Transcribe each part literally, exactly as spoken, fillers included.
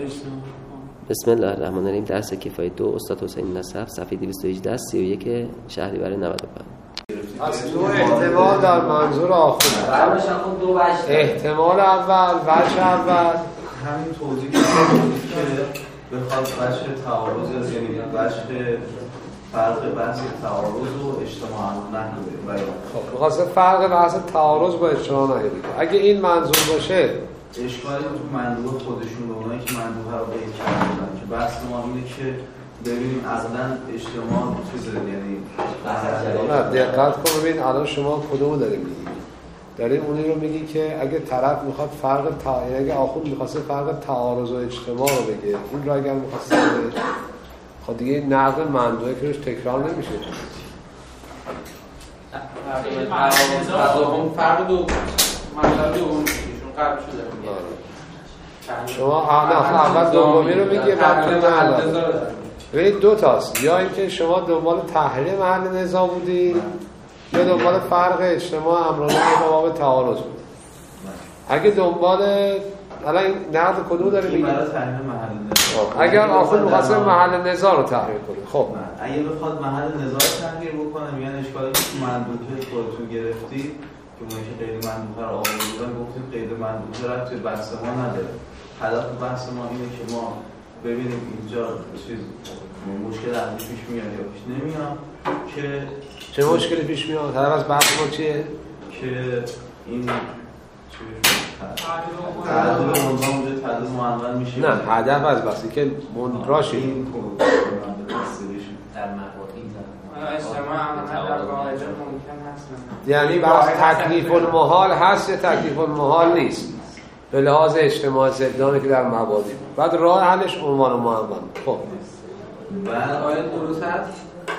بسم الله الرحمن الرحیم. درس کفایه دو استاد حسین نصف صفحه دویست و هجده سی و یک شهریور نود و پنج. از دو احتمال در منظور آخر احتمال اول وجه اول همین توضیح که بخواد وجه تعارض یعنی وجه فرق بحث تعارض و اجتماع نحوه بیان. خب می‌خواسته فرق بحث تعارض با اجتماع نحوه بگه. اگه این منظور باشه اشکالی تو منظور خودشون به اونایی که منظور رو قید کردن که بحث ما اینه که ببینیم اصلا اجتماع چیزه، یعنی نه دقت کن ببین الان شما کدومو داریم میگی؟ داریم اونی رو میگی که اگه طرف میخواد فرق تا... یعنی اگه آخوند میخواسته فرق تعارض و اجتماع رو بگه، این رو اگر میخواسته بگه خب دیگه نقد منظوره که روش تکرار نمیشه. فرق دو مطلب دوم قبل شده شما اول دومی رو میگه بعد محل ببینید دو تاست، یا اینکه شما دنبال تحلیل محل نزاع بودی یا دنبال فرق اجتماع امرانه با باب تعارض بود. اگه دنبال الان این نقد کدوم داره میگه؟ برای تحلیل محل نزاع. اگر آخر می‌خواسته محل نزاع رو تحلیل کنه. خب اگه بخواد محل نزاع رو تحلیل بکنه میگن اشکالی که منظوره خودتون گرفتید که اونایی که غیر منظوره رو آورده بودن گفتیم غیر منظوره رو توی بحث ما نداره. هدف بحث ما اینه که ما ببینیم اینجا چیز مشکل عقلی پیش میاد یا پیش نمیاد که چه مشکلی پیش میاد؟ هدف از بحث ما چیه؟ که این تعدیل عنوان بوده تعدیل معول میشه. نه هدف از بحثی که مندراشه این در مقاطعی یعنی بحث تکلیف المحال هست یا تکلیف المحال نیست به لحاظ اجتماع زدانه که در مبادی بعد راه حلش عنوان و معول. خب بعد آیا درست هست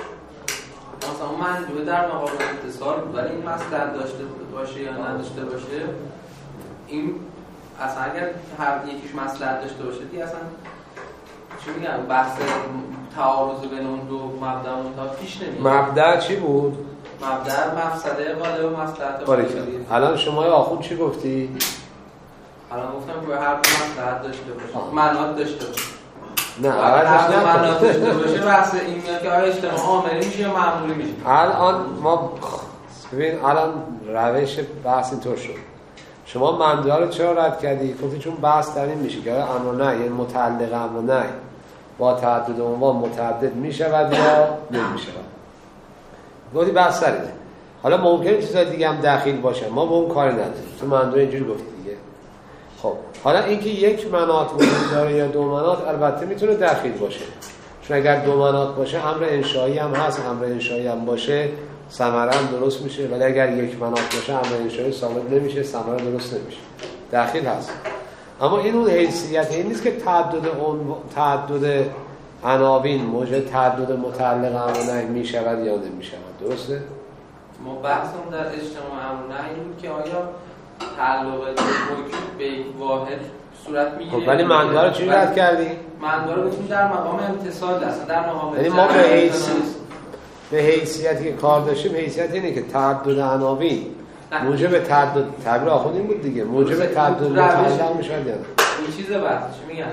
مثلا منظور در مقابل اتصال بود ولی این مصلحت داشته باشه یا نداشته باشه، این اصلا اگر هر یکیش مصلحت داشته باشه دیگه اصلا چی میگم بحث تعارض بین اون دو مبدا منتها پیش نمیاد. مبدا چی بود؟ مبدا مفسده غالب و مصلحت غالب. الان شما آخوند چی گفتی؟ الان گفتم که هر دو مصلحت داشته باشه، منات داشته باشه. نه عوضش نکنه منات داشته باشه بحث این میاد که آیا اجتماع عاملی میشه یا معمولی میشه. الان ما ببین الان روش بحث اینطور شد. شما منظور رو چرا رد کردی؟ گفتی چون بحث در این میشه که امر و نهی یعنی متعلق امر و نهی با تعدد عنوان متعدد میشود یا نمیشود. گفتی بحث سر اینه. حالا ممکنه چیزای دیگه هم داخل باشه، ما با اون کاری نداریم. تو منظور اینجوری گفتی دیگه. خب حالا اینکه یک مناط وجود داره یا دو مناط البته میتونه داخل باشه. چون اگر دو مناط باشه امر انشایی هم هست، امر انشایی هم باشه ثمره هم درست میشه، ولی اگر یک مناط باشه امر انشایی ثابت نمیشه، ثمره درست نمیشه. داخل هست. اما این اون حیثیت این نیست که تعدد اون تعدد عناوین موجب تعدد متعلق امر نهی میشود یا نمیشود. درسته؟ ما بحثمون در اجتماع امر نهی این بود که آیا تعلق به یک واحد صورت میگیره. خب ولی منظور رو چی رد کردی؟ منظور رو گفتیم در مقام امتصال است، در مقام یعنی ما به حیثیت به حیثیتی که کار داشتیم حیثیت اینه که تعدد عناوین موجب تعدد تعبیر آخوند این بود دیگه موجب تعدد متعلق میشه یا نه؟ این چیز بحث چی میگن؟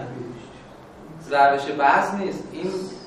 روش بحث نیست، این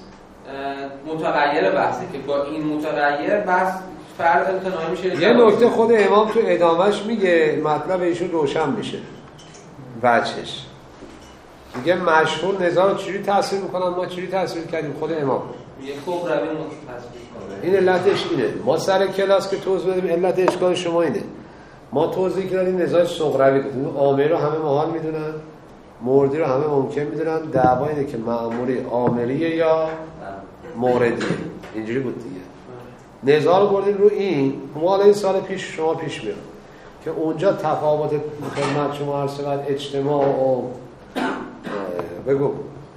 متغیر بحثه که با این متغیر بحث فرق امتناعی میشه. یه نکته خود امام تو ادامهش میگه مطلب ایشون روشن میشه وجهش. میگه مشهور نزاع رو چجوری تاثیر میکنن ما چجوری تاثیر کردیم خود امام یه کبروی تصویر کنه. این علتش اینه. ما سر کلاس که توضیح بدیم علت اشکال شما اینه. ما توضیح کردیم نزاع صغروی گفتیم عامل رو همه محال میدونن، موردی رو همه ممکن میدونن، دعوا اینه که مأموری عاملیه یا موردیه. اینجوری بود دیگه. نزاع رو بردیم رو این مال این سال پیش شما پیش میاد که اونجا تفاوت خدمت شما عرض شد اجتماع و بگو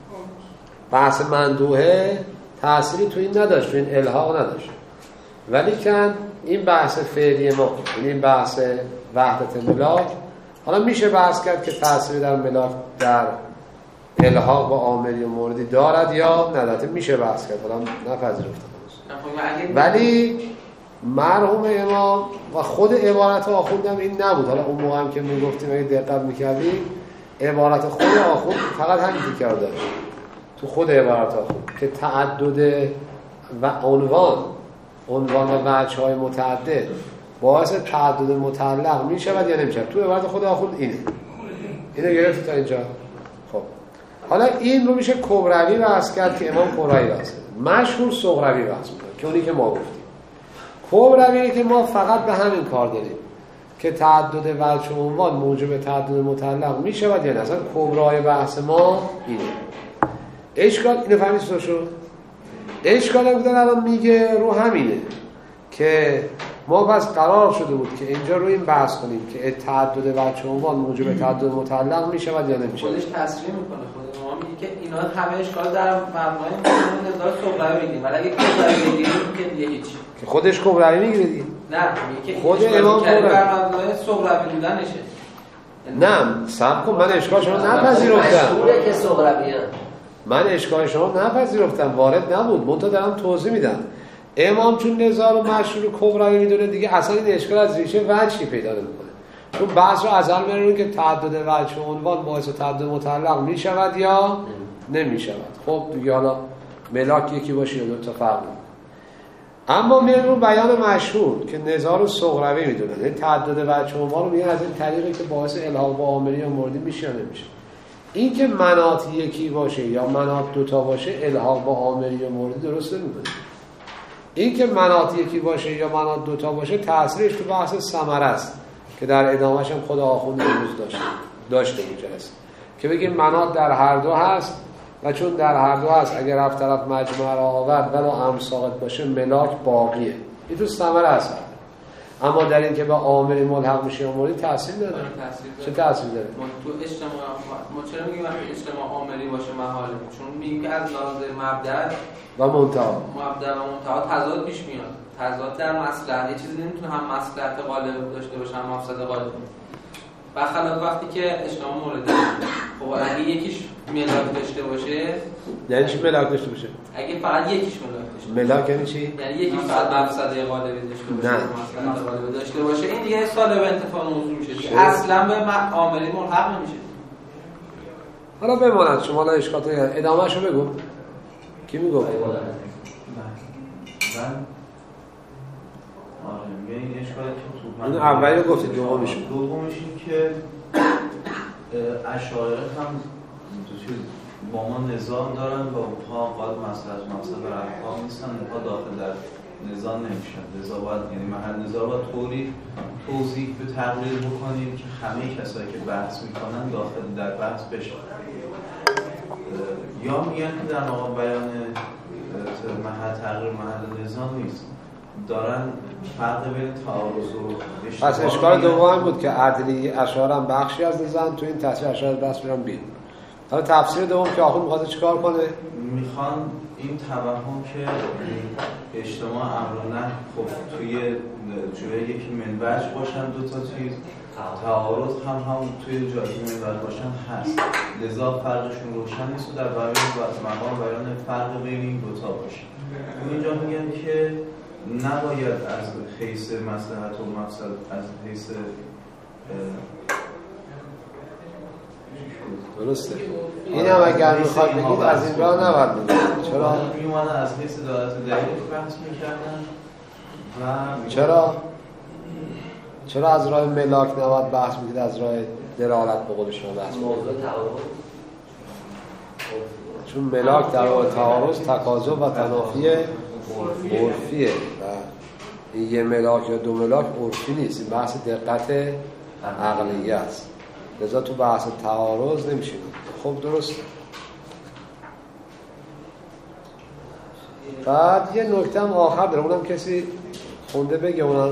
بحث مندوحه تأثیری تو این نداشت، تو این الحاق نداشت، ولی کن این بحث فعلی ما این بحث وحدت ملاک حالا میشه بحث کرد که تأثیری در ملاک در الحاق با عاملی و موردی دارد یا ندارد. میشه بحث کرد حالا نپذیرفتم، ولی مرحوم امام و خود عبارت آخوندم این نبود. حالا اون موقع هم که میگفتیم اگه دقت میکردی عبارت خود آخوند فقط همین تیکر داشت تو خود عبارت آخوند که تعدد و عنوان عنوان و وجه‌های متعدد باعث تعدد متعلق می شود یا نمی شود. تو عبارت خود آخوند اینه اینه گرفتی تا اینجا. خب حالا این رو میشه کبروی بحث کرد که امام کبروی بحث کرد. مشهور صغروی بحث میکنه که اونی که ما گفتیم. کبروی که ما فقط به همین کار داریم که تعدد وجه و عنوان موجب تعدد متعلق می شود یا نه. اصلا کبرای بحث ما اینه. اشکال اینو فهمید چطور شد؟ اشکال هم بودن الان میگه رو همینه که ما پس قرار شده بود که اینجا رو این بحث کنیم که تعدد وجه و عنوان موجب تعدد متعلق می شود یا نمی شود. خودش تصریح میکنه خود ما میگه که اینا همه اشکال در مبنای نظام صغروی میدیم ولی اگه کبروی بگیریم که دیگه هیچ که خودش کبروی میگیره دیگه. نه میگه خود امام کبروی بر مبنای صغروی بودنشه. نه صبر کن من اشکال شما نپذیرفتم. مشهوره که صغرویه. من اشکال شما نپذیرفتم وارد نبود. منتها دارم توضیح میدم. امام چون نزار و مشهور کبروی میدونه دیگه اصلا این اشکال از ریشه وجهی پیدا نمیکنه. چون بحث رو ازل میرون که تعدد وجه و عنوان باعث تعدد متعلق می شود یا نمی شود. خب دیگه حالا ملاک یکی باشه یا دو تا فرق نمیکنه. اما میرون رو بیان مشهور که نزار و صغروی میدونن این تعدد وجه و عنوان رو میگن از این طریقی که باعث الحاق با عاملی یا موردی میشه یا نمیشه. این که مناط یکی باشه یا مناط دوتا باشه الحاق با عاملی یا موردی درست نمیکنه. این که مناط یکی باشه یا مناط دوتا باشه تأثیرش تو بحث ثمره است که در ادامهش هم خود آخوند امروز داشته داشته میجلس که بگیم مناط در هر دو هست و چون در هر دو هست اگر رفت طرف مجموعه را آورد ولی هم ساقط باشه ملاک باقیه. این تو ثمره است. اما در این که به عامل ملحق میشه یا موردی تاثیر نداره. چه تاثیر داره؟ تو اجتماع ما چرا میگیم وقتی اجتماع عاملی باشه محاله؟ چون میگیم که از لحاظ مبدأ و منتها مبدأ و منتها تضاد پیش میاد. تضاد در مصلحت یه چیزی نمیتونه هم مصلحت غالب داشته باشه هم مفسد غالب. برخلاف وقتی که اجتماع موردی خب اگه یکیش ملاک داشته باشه یعنی چی ملاک داشته باشه؟ اگه فقط یکیش ملاک داشته باشه ملاک یعنی چی؟ یعنی یکی فقط مفسد غالبی داشته باشه نه مصلحت غالبی داشته باشه این دیگه سالب انتفاع موضوع میشه که اصلا به عاملی ملحق نمیشه. حالا بماند شما الان اشکالات ادامه‌شو بگو. کی میگه؟ من آره میگه این اشکالی که تو اون اولی رو گفتید دومیش دومیش این که اشاعره هم با ما نظام دارن و اونها قاد مسئله مسئله رفتار نیستن اونها داخل در نظام نمیشن لذا باید یعنی محل نظام باید طوری توضیح به تقریر بکنیم که همه کسایی که بحث میکنن داخل در بحث بشن یا میگن که در واقع بیان محل تغییر محل نظام نیست دارن فرق بین تعارض و اشتباه. پس اشکال دوم بود که عدلی اشعار هم بخشی از نظام تو این تفسیر اشعار بس میرن بیرون. حالا تفسیر دوم که آخوند می‌خواد چیکار کنه؟ میخوان این توهم که اجتماع امر نه خب توی جوی یکی منبج باشن دو تا چیز تعارض هم هم توی جایی منبج باشن هست لذا فرقشون روشن نیست و در بیان مقام بیان فرق بین این دو تا باشه. اینجا میگن که نباید از حیث مصلحت و مفسد از حیث درسته این هم اگر میخواد بگید از این راه نباید بگید. چرا؟ میومدن از حیث دلالت دلیل بحث میکردن و چرا؟ چرا از راه ملاک نباید بحث میکرد از راه دلالت به قول شما بحث میکرد؟ چون ملاک در واقع تعارض تقاضا و تنافی عرفیه و این یه ملاک یا دو ملاک عرفی نیست این بحث دقت عقلیه است لذا تو بحث تعارض نمیشه. خب درست. بعد یه نکته هم آخر داره اونم کسی خونده بگه اونم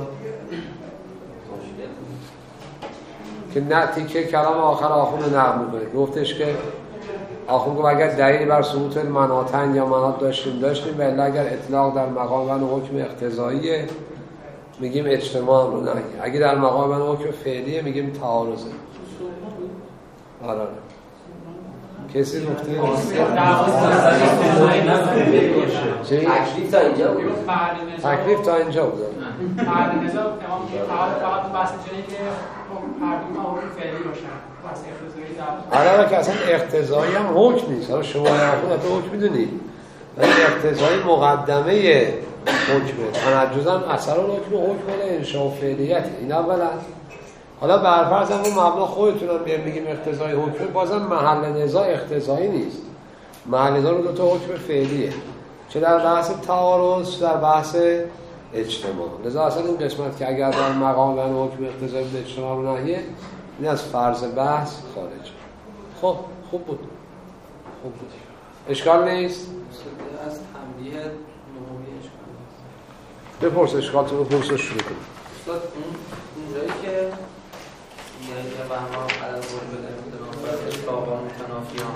که نه تیکه کلام آخر آخوند نقل میکنه گفتش که آخوند گفت اگر دلیلی بر ثبوت مناطن یا مناط داشتیم داشتیم ولی اگر اطلاق در مقام بن حکم اقتضاییه میگیم اجتماع رو نگیم اگر در مقام بن حکم فعلیه میگیم تعارضه. آره کسی نکته تکلیف تا اینجا بود تکلیف تا اینجا بود فرد نظام امام که فقط فقط بحث جایی که هر دو تا حکم فعلی باشن علاوه که اصلا اقتضایی هم حکم نیست. حالا شما خودت حکم میدونید ولی اقتضایی مقدمه حکمه، تنجز هم اثر حکم و حکم انشاء فعلیت. این اولا. حالا برفرض هم اون مبنا خودتونم بیان بگیم اقتضایی حکمه، بازم محل نزاع اقتضایی نیست. محل نزاع رو دو تا حکم فعلیه، چه در بحث تعارض در بحث اجتماع. لذا اصلا این قسمت که اگر در مقام بیان حکم اقتضایی به اجتماع رو نهیه، این از فرض بحث خارج. خب خوب بود، خوب بود، اشکال نیست. از تنبیه نهمی اشکال نیست. بپرس اشکالتون رو پرسش شروع کنید. استاد اون اونجایی که یعنی که بهما قدر بود به امتناف اطلاقا متنافیان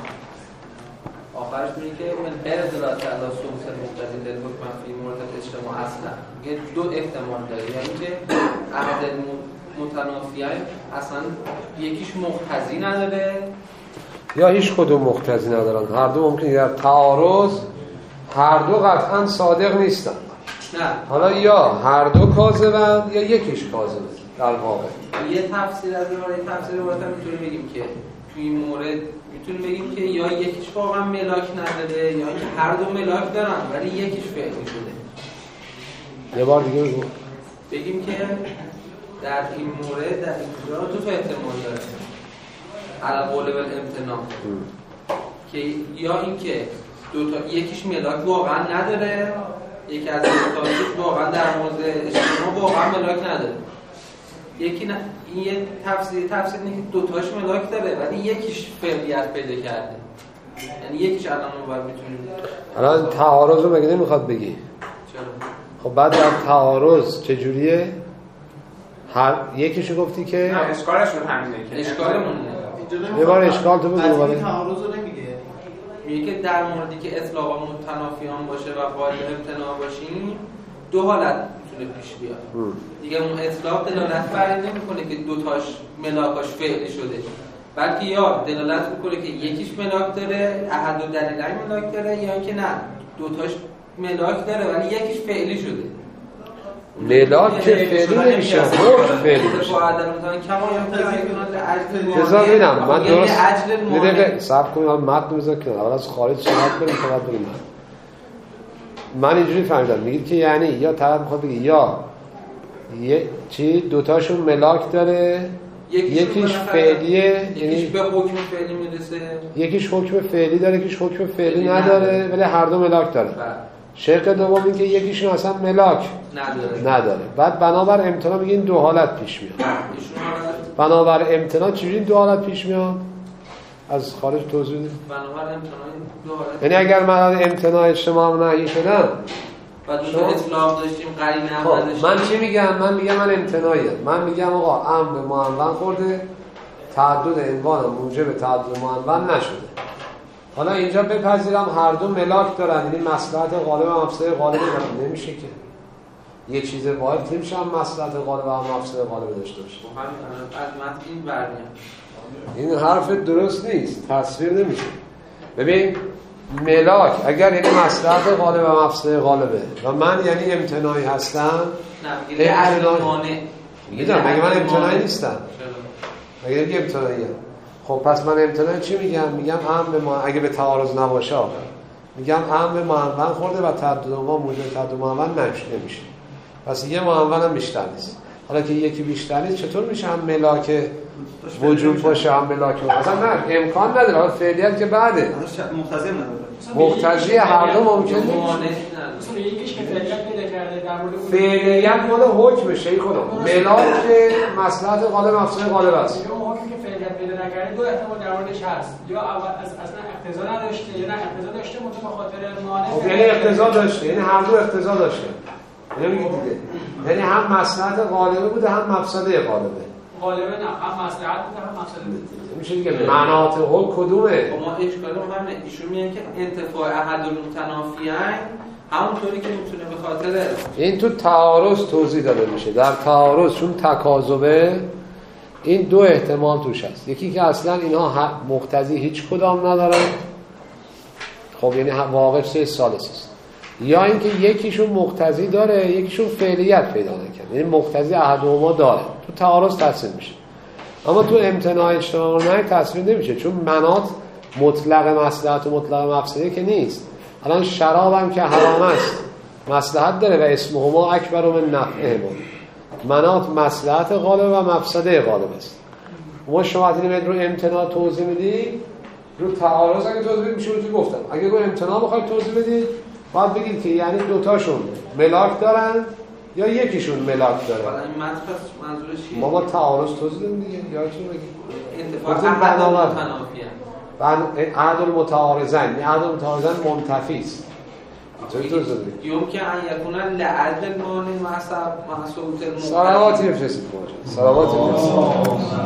آخرش میگه که من غیر دلالت علی ثبوت مقتضی للحکم فی مورد اجتماع اصلا یه دو احتمال داره، یعنی که احد متنافیان اصلا یکیش مقتضی نداره یا هیچ کدوم مقتضی ندارن، هر دو ممکنه در تعارض هر دو قطعا صادق نیستن. نه حالا یا هر دو کاذبن یا یکیش کاذبه. در واقع یه تفسیر از این یه تفسیر رو میتونیم بگیم که توی این مورد میتونیم بگیم که یا یکیش واقعا ملاک نداره یا اینکه هر دو ملاک دارن ولی یکیش فعلی شده. یه بار دیگه بگو. بگیم که در این مورد در اینجا دو تا احتمال داره علی قول بالامتناع که یا اینکه دو تا یکیش ملاک واقعا نداره، یکی از دو تاش واقعا در مورد اجتماع واقعا ملاک نداره. یکی نه این یه تفسیر تفسیر اینه که دو تاش ملاک داره ولی یکیش فعلیت پیدا کرده، یعنی یکیش الان اونور میتونیم. الان تعارض رو مگه نمیخواد بگی؟ چرا؟ خب بعد در تعارض چجوریه؟ هر یکیشو گفتی که نه اشکالشون همینه که اشکالمون یه بار اشکال تو بگو. ولی تعارض رو نمیگه، میگه که در موردی که اطلاقا متنافیان باشه و قائل امتناع باشیم دو حالت میتونه پیش بیاد. دیگه اون اطلاق دلالت بر این نمیکنه که دو تاش ملاکاش فعلی شده، بلکه یا دلالت میکنه که یکیش ملاک داره، احد و دلیلین ملاک داره، یا اینکه نه دو تاش ملاک داره ولی یکیش فعلی شده. ملاک که فعلی نمیشه، حکم فعلی میشه. بذار ببینم من درست یه دقیقه صبر کنید، متن بذار کنم اول از خارج صحبت بریم تا بعد بریم. من اینجوری فهمیدم میگید که یعنی یا طرف میخواد بگه یا یه چی دوتاشون ملاک داره، یکیش فعلیه، یکیش به حکم فعلی میرسه، یکیش حکم فعلی داره، یکیش حکم فعلی نداره ولی هر دو ملاک داره. شرط دوم این که یکیشون اصلا ملاک نداره. نداره. بعد بنابر امتناع میگه این دو حالت پیش میاد. بنابر امتناع چجوری این دو حالت پیش میاد؟ از خارج توضیح بدید. بنابر امتناع دو حالت، یعنی اگر من امتناع اجتماع نهی شدم و دو تا اطلاق داشتیم قرینه هم نداشتیم، من چی میگم؟ من میگم من امتناعیم. من میگم آقا ام به معنون خورده، تعدد عنوان موجب تعدد معنون نشده. حالا اینجا بپذیرم هر دو ملاک دارن، یعنی مصلحت غالب و مفسده غالب دارن. نمیشه که یه چیز واحد نمیشه هم مصلحت غالب و مفسده غالب داشته باشه. از متن این برمیاد. این حرف درست نیست، تصویر نمیشه. ببین ملاک اگر یعنی مصلحت غالب و مفسده غالبه و من یعنی امتناعی هستم، نه میگه اصل مانع میگم مگه من امتناعی نیستم؟ مگه نمیگه امتناعیه؟ خب پس من امتناعی چی میگم؟ میگم ام به ما اگه به تعارض نباشه آخر میگم ام به معنون خورده و تعدد ما موجب تعدد معنون نمیشه. پس یه معنون هم بیشتر نیست. حالا که یکی بیشتر نیست چطور میشه هم ملاک وجود باشه هم ملاک اصلا نه امکان نداره. حالا فعلیت که بعده مقتضی نداره، مقتضی هر دو ممکن نیست. مثلا یکیش که فعلیت پیدا کرده در مورد فعلیت مال حکم شیخ خودم، ملاک مصلحت غالب مفسده غالب است. یا حکمی که فعلیت پیدا نکرده دو احتمال در موردش هست، یا اول از اصلا اقتضا نداشته یا نه اقتضا داشته متو به خاطر مانع. خب یعنی اقتضا داشته، یعنی هر دو اقتضا داشته. یعنی دیگه یعنی هم مصلحت غالبه بوده هم مفسده غالبه. غالبه نه هم مصلحت بوده هم مفسده بوده. میشه دیگه مناط حکم کدومه؟ ما اشکالمون همینه. ایشون میگن که انتفاع احد المتنافیین همونطوری که میتونه به خاطر این تو تعارض توضیح داده میشه. در تعارض چون تکاذبه این دو احتمال توش هست. یکی که اصلا اینها مقتضی هیچ کدام ندارن، خب یعنی واقع سه ثالث است، یا اینکه یکیشون مقتضی داره یکیشون فعلیت پیدا نکنه، یعنی مقتضی احدهما داره. تو تعارض تقسیم میشه. اما تو امتناع اجتماع نه تصویر نمیشه، چون مناط مطلق مصلحت و مطلق مفسده که نیست. الان شراب هم که حرام است مصلحت داره و اسمهما اکبر من نفعهما. مناط مصلحت غالب و مفسده غالب است. ما شما وقتی رو امتناع توضیح میدید، رو تعارض اگه توضیح بدید میشه رو گفتم. اگه رو امتناع بخواید توضیح بدید باید بگید که یعنی دوتاشون ملاک دارن یا یکیشون ملاک داره. حالا این مطلب منظورش چیه؟ ما با تعارض توضیح دادیم دیگه، یادتون بگید انتفاع احد المتنافیان. بعد احد المتعارضین، احد المتعارضین منتفی است. چطور توضیح بدید؟ یمکن ان یکون لعدل المانع معصب محصول المقتضی. صلواتی بفرستید باشه. صلواتی بفرستید.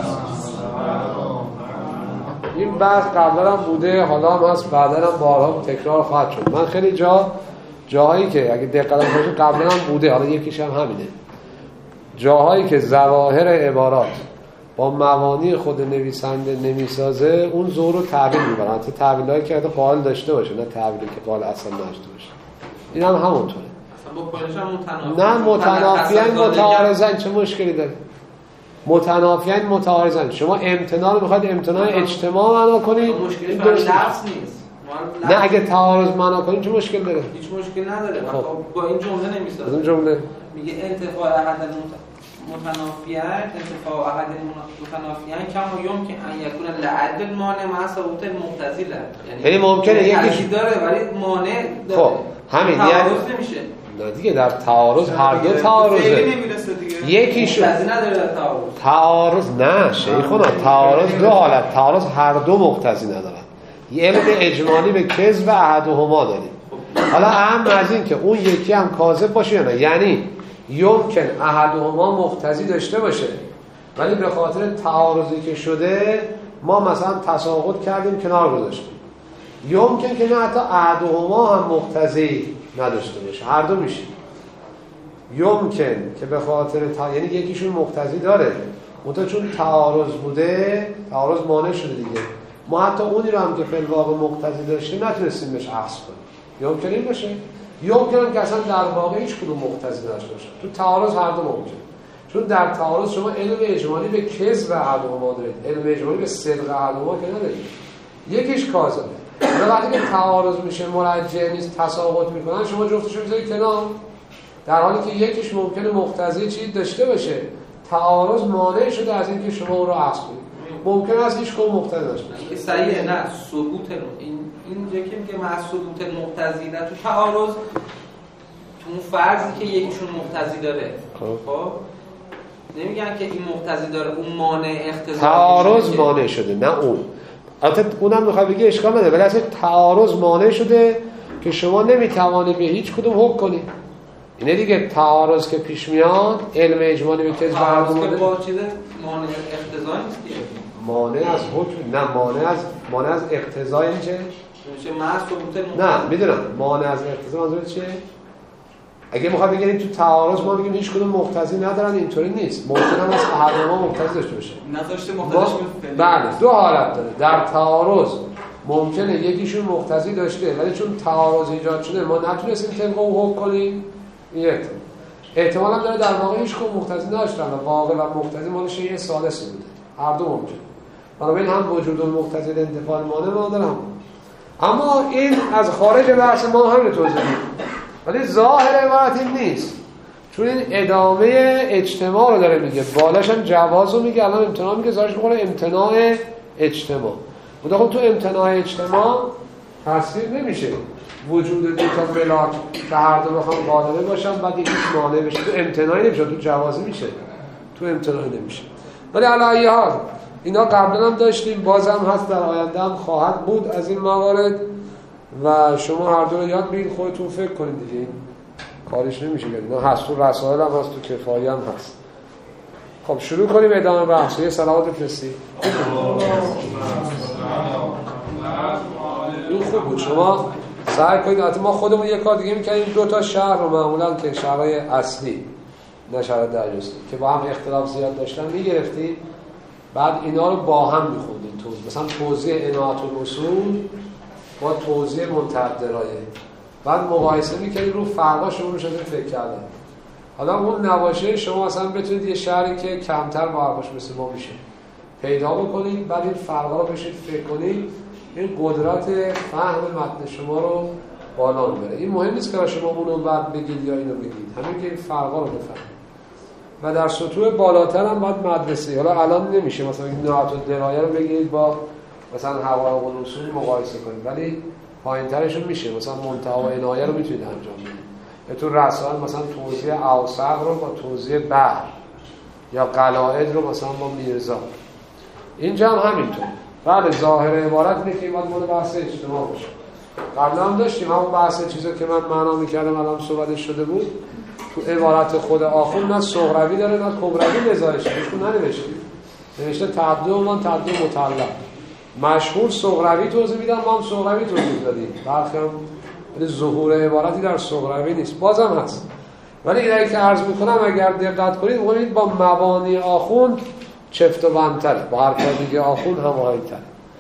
این بحث قبلا هم بوده، حالا هم هست، بعدا هم بارها تکرار خواهد شد. من خیلی جا جاهایی که اگه دقت کنید قبلا هم بوده، حالا یکیش هم همینه، جاهایی که ظواهر عبارات با معانی خود نویسنده نمیسازه اون ظهور رو تعبیر میبرن. حتی تعبیرهایی که قائل داشته باشه، نه تعبیری که قائل اصلا نداشته باشه. این هم همونطوره. اصلا با پایش هم متنافی. نه متنافیان متعارضن، چه مشکلی داره؟ متنافیان متعارضن. شما امتناع رو میخواید امتناع اجتماع معنا کنید، مشکلی برای لفظ نیست. نه اگه تعارض معنا کنید چه مشکل داره؟ هیچ مشکل نداره. خب. با این جمله نمیسازه. این جمله میگه انتفاع احد متنافیان، انتفاع احد متنافیان کما یمکن ان یکون لعدل المانع مع ثبوت المقتضی. یعنی ممکنه یکی داره ولی مانع داره. خب همین تعارض نمیشه. نه دیگه در تعارض هر دو تعارضه. یکیشون مقتضی نداره در تعارض. تعارض نه شیخونا، تعارض دو حالت، تعارض هر دو مقتضی ندارن. یه علم اجمالی به کذب احدهما داریم. حالا اهم از این که اون یکی هم کاذب باشه یا نه، یعنی یمکن احدهما مقتضی داشته باشه ولی به خاطر تعارضی که شده ما مثلا تساقط کردیم کنار گذاشتیم. یمکن که نه حتی احدهما هم مقتضی نداشته باشه، هر دو میشه. یمکن که به خاطر تا... یعنی یکیشون مقتضی داره منتها چون تعارض بوده تعارض مانع شده دیگه، ما حتی اونی رو هم که فی الواقع مقتضی داشتیم نتونستیم بهش عکس کنیم. یمکن این باشه، یمکن که اصلا در واقع هیچ کدوم مقتضی نداشته باشه. تو تعارض هر دو ممکن، چون در تعارض شما علم اجمالی به کذب احدهما دارید، علم اجمالی به صدق احدهما که ندارید. یکیش کاذبه. حالا وقتی که تعارض میشه مرجع نیست تساقط میکنن، شما جفتشو میذارید کنار، در حالی که یکیش ممکنه مقتضی چیز داشته باشه، تعارض مانع شده از اینکه شما اون رو عکس کنید. ممکن است هیچ کدوم مقتضی داشته باشه. این صحیحه، نه ثبوت این این جایی که میگه مع ثبوت مقتضی نه تو تعارض، تو اون فرضی که یکیشون مقتضی داره. خب نمیگن که این مقتضی داره اون مانع اقتضایی، تعارض مانع شده نه اون. البته اونم میخواد بگه اشکال نداره، ولی اصلا تعارض مانع شده که شما نمیتوانید به هیچ کدوم حکم کنید. اینه دیگه تعارض که پیش میاد علم اجمالی به کذب احدهما که با چیز مانع اقتضایی نیست دیگه. مانع از حکم نه، مانع از مانع از اقتضای چه؟ میشه مع ثبوت. نه میدونم مانع از اقتضا منظور چیه؟ اگه میخواد بگید تو تعارض ما میگیم هیچ کدوم مقتضی ندارن، اینطوری نیست. ممکن است احدهما مقتضی داشته باشه. نداشته مقتضی بله دو حالت داره. در تعارض ممکنه یکیشون مقتضی داشته ولی چون تعارض ایجاد شده ما نتونستیم طبق اون حکم کنیم. این احتمال احتمال هم داره در واقع هیچ کدوم مقتضی نداشتن و واقع و مقتضی مال شیء ثالثی بوده. هر دو ممکن. بنابراین هم وجود المقتضی انتفاع مانع ما دارم. اما این از خارج بحث ما همین توضیح میدیم. ولی ظاهر عبارت این نیست، چون این ادامه اجتماع رو داره میگه، بالاش هم جواز رو میگه، الان امتناع میگه، ظاهرش میکنه امتناع اجتماع. بوده خب تو امتناع اجتماع تصویر نمیشه وجود دو تا ملاک که هر دو بخوام غالبه باشن بعد یکیش مانع بشه. تو امتناعی نمیشه، تو جوازی میشه، تو امتناعی نمیشه. ولی علی ای حال اینا قبلا هم داشتیم، بازم هست، در آینده هم خواهد بود از این موارد و شما هر دو رو یاد بگید، خودتون فکر کنید دیگه. این کارش نمیشه کرد. اینا هست تو رسائل هم هست، تو کفایی هم هست. خب شروع کنیم ادامه بحث. یه صلوات بفرستید. این خوب بود. شما سعی کنید، البته ما خودمون یه کار دیگه می‌کنیم، دو تا شهر رو معمولا که شهرهای اصلی نه شهر درجستی که با هم اختلاف زیاد داشتن می‌گرفتید، بعد اینا رو با هم می‌خوندید. تو مثلا توضیح عنایت الاصول با توضیح منتهی الدرایه، بعد مقایسه می‌کنید رو فرقاش رو شده فکر کردن. حالا اون نواشه شما مثلا بتونید یه شهری که کمتر با حرفش مثل ما میشه پیدا بکنید، بعد این فرقا رو بشید فکر کنید، این قدرت فهم متن شما رو بالا میبره. این مهم نیست که شما اونو بعد بگید یا اینو بگید، همین که این فرقا رو بفهمید. و در سطوح بالاتر هم باید مدرسه، حالا الان نمیشه مثلا این نهات الدرایه رو بگید با مثلا حقایق الاصول مقایسه کنید، ولی پایین‌ترشون میشه، مثلا منتهی و عنایه رو میتونید انجام بدید. تو رسائل مثلا توضیح اوسق رو با توضیح بحر یا قلائد رو مثلا با میرزا. اینجا هم همینطور. بله ظاهر عبارت اینه که باید مورد بحث اجتماع باشه. قبلا هم داشتیم همون بحث چیزا که من معنا می‌کردم الان صحبت شده بود. تو عبارت خود آخوند نه صغروی داره نه کبروی نزاعش بهشون ننوشته. نوشته تعدد و تعدد مطلق. مشهور صغروی توضیح میدم، ما هم صغروی توضیح دادیم. برخی هم ظهور عبارتی در صغروی نیست، بازم هست. ولی اینایی که عرض میکنم اگر دقت کنید می‌بینید با مبانی آخوند چفت و بندتر، با هر کار دیگه آخوند هماهنگ‌تر.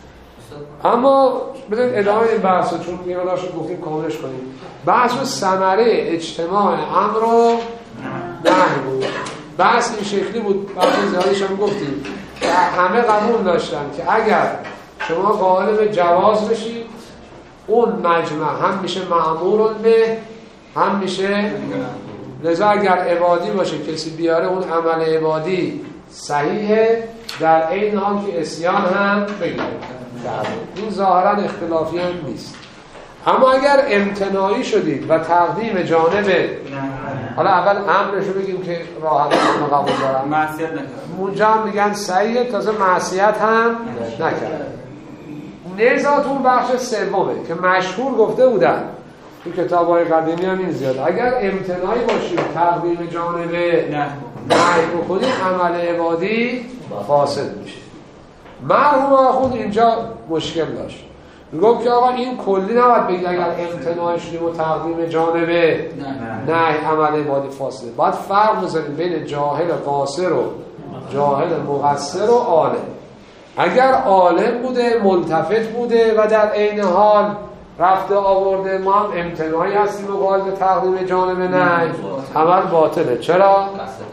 اما بدون ادامه این بحث رو چون یه مقدار شد گفتیم کاملش کنیم. بحث و ثمره اجتماع امر و نهی بود. بحث این شکلی بود، بحث زیادیش هم گفتیم که همه قبول داشتن که اگر شما قائل به جواز بشید اون مجمع هم میشه مأمور به هم میشه، لذا اگر عبادی باشه کسی بیاره اون عمل عبادی صحیحه، در عین حال که عصیان هم بگیره. این ظاهرا اختلافی هم نیست. اما اگر امتناعی شدید و تقدیم جانب، حالا اول امرشو بگیم که راحت ما قبول دارم، معصیت نکرد، اونجا هم میگن صحیحه، تازه معصیت هم نکرد. نزاتون بخش سومه که مشهور گفته بودن تو کتاب‌های قدیمی هم این زیاده، اگر امتناعی باشید تقدیم جانب نهی بکنید عمل عبادی فاسد میشه. مرحوم آخوند اینجا مشکل داشت، میگفت که آقا این کلی نباید بگید اگر امتناع شدیم و تقدیم جانب نهی عمل عبادی فاسده. باید فرق بذاریم بین جاهل قاصر و جاهل مقصر و عالم. اگر عالم بوده ملتفت بوده و در عین حال رفته آورده ما هم امتناعی هستیم و قائل به تقدیم جانب نهی، عمل باطله. چرا؟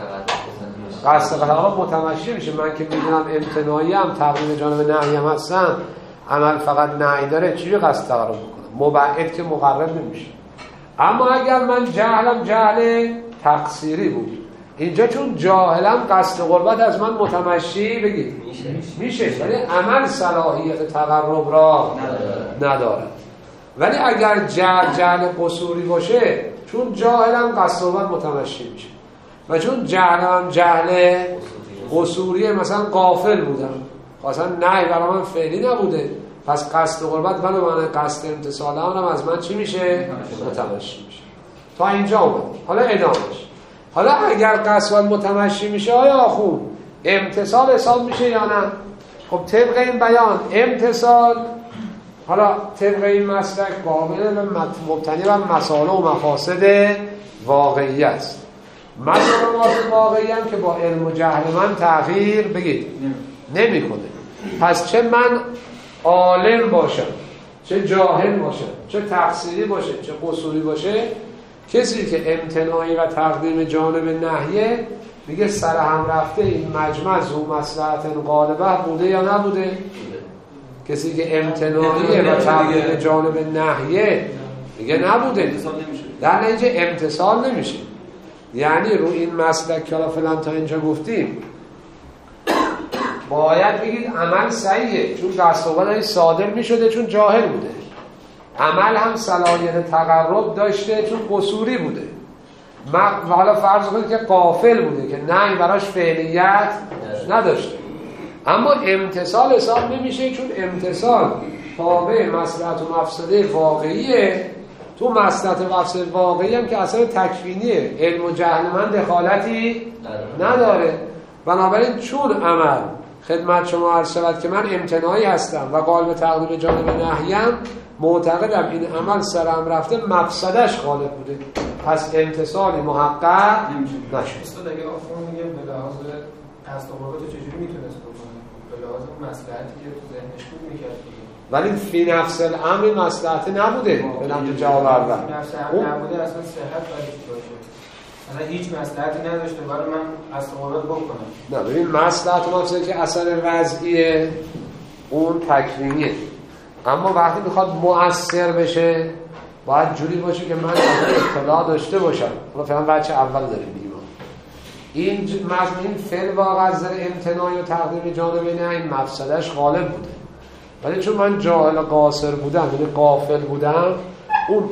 قصد قضا متمشی میشه. من که میدونم امتناعی هم تقدیم جانب نهی هم هستم، عمل فقط نهی داره، چیزی قصد تقرب بکنم؟ مبعد که مقرب نمیشه. اما اگر من جهلم جهل تقصیری بود، اینجا چون جاهلم قصد قربت از من متمشی بگید میشه، ولی عمل صلاحیت تقرب را نداره. ولی اگر جهل جهل قصوری باشه، چون جاهلم قصد قربت متمشی میشه و چون جهلم جهل قصوریه، مثلا غافل بودم مثلا نهی برای من فعلی نبوده، پس قصد قربت من و من قصد امتصال هم از من چی میشه؟ متمشی میشه. تا اینجا اومد. حالا ادامهش. حالا اگر قصد متمشی میشه آیا آخون امتصال حساب میشه یا نه؟ خب طبق این بیان امتصال، حالا طبق این مسلک قابل مبتنی بر مسائل و مفاسد واقعی است. مسائل و مفاسد واقعی هم که با علم و جهل من تغییر بگید نمی کنه. پس چه من عالم باشم، چه جاهل باشم، چه تقصیری باشه، چه قصوری باشه، کسی که امتناعی و تقدیم جانب نهیه میگه سر هم رفته این مجمع ذو مصلحت غالبه بوده یا نبوده؟ کسی که امتناعیه و تقدیم جانب نهیه میگه نبوده، در نتیجه امتصال نمیشه. یعنی رو این مسلک که فلان تا اینجا گفتیم باید بگید عمل صحیحه، چون قصد قربت صادر میشده چون جاهل بوده، عمل هم صلاحیت تقرب داشته چون قصوری بوده، و حالا فرض کنید که غافل بوده که نهی براش فعلیت نداشته. اما امتصال حساب نمیشه چون امتصال تابع مصلحت و مفسده واقعیه. تو مصلحت و مفسده واقعی هم که اصلا تکوینیه، علم و جهل من دخالتی نداره. بنابراین چون عمل خدمت شما عرض شود که من امتناعی هستم و قائل به تقدیم جانب نهیم، معتقدم این عمل سرم رفته مفسدش غالب بوده، پس امتصالی محقق نشد. استاد اگه آخون میگه به لحاظ قصد و قربت چجوری میتونست بکنه؟ به لحاظ مصلحتی که تو ذهنش بود میکرد، ولی فی نفس الامر مصلحت نبوده. به نمج جواب اول نفس الامر نبوده اصلا صحت باید باشه. مثلا هیچ مصلحتی نداشته برای من قصد قربت بکنم. نه ببین مصلحت مفسده که اثر وضعیه اون تکوینیه، اما وقتی میخواد مؤثر بشه باید جوری باشه که من اطلاع داشته باشم. حالا فعلا بچه اول داریم میگیم این مضمون این فعل واقع از نظر امتناعی و تقدیم جانب نه این مفسدش غالب بوده، ولی چون من جاهل قاصر بودم یعنی غافل بودم اون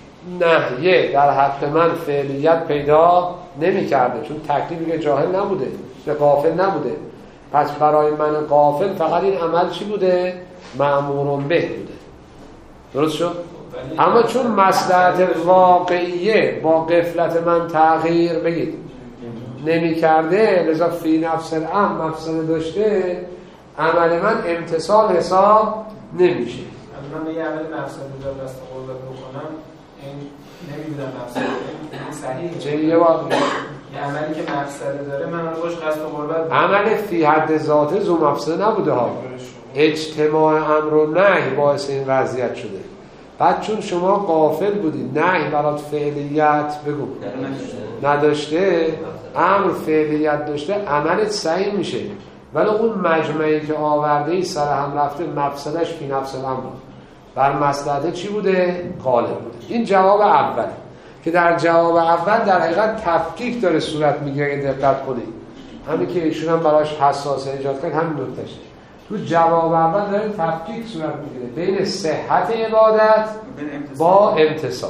نهیه در حق من فعلیت پیدا نمی کرده، چون تکلیفی که جاهل نبوده به غافل نبوده. پس برای من غافل فقط این عمل چی بوده؟ مأمور به بوده. درست شد؟ اما چون مصلحت واقعیه با غفلت من تغییر بگید نمی کرده، لذا فی نفس الامر مفسده داشته، عمل من امتصال حساب نمیشه. من یه عمل مفسده دار دست قربت بکنم این نمیدونم مفسده این صحیحه چه یه واقعی یه عملی که مفسده داره من باش قصد قربت عمل فی حد ذاته زو مفسده نبوده ها، اجتماع امر و نهی باعث این وضعیت شده. بعد چون شما غافل بودی نهی برات فعلیت بگو نداشته، امر فعلیت داشته، عملت صحیح میشه، ولی اون مجمعی که آورده ای سر هم رفته مفسدش فی نفس الامر بر مصلحت چی بوده؟ غالب بوده. این جواب اول که در جواب اول در حقیقت تفکیک داره صورت میگیره. اگه دقت کنید همین که ایشون هم براش حساسه ایجاد کرد همین نکتهشه. تو جواب اول داره تفکیک صورت میگیره بین صحت عبادت با امتصال.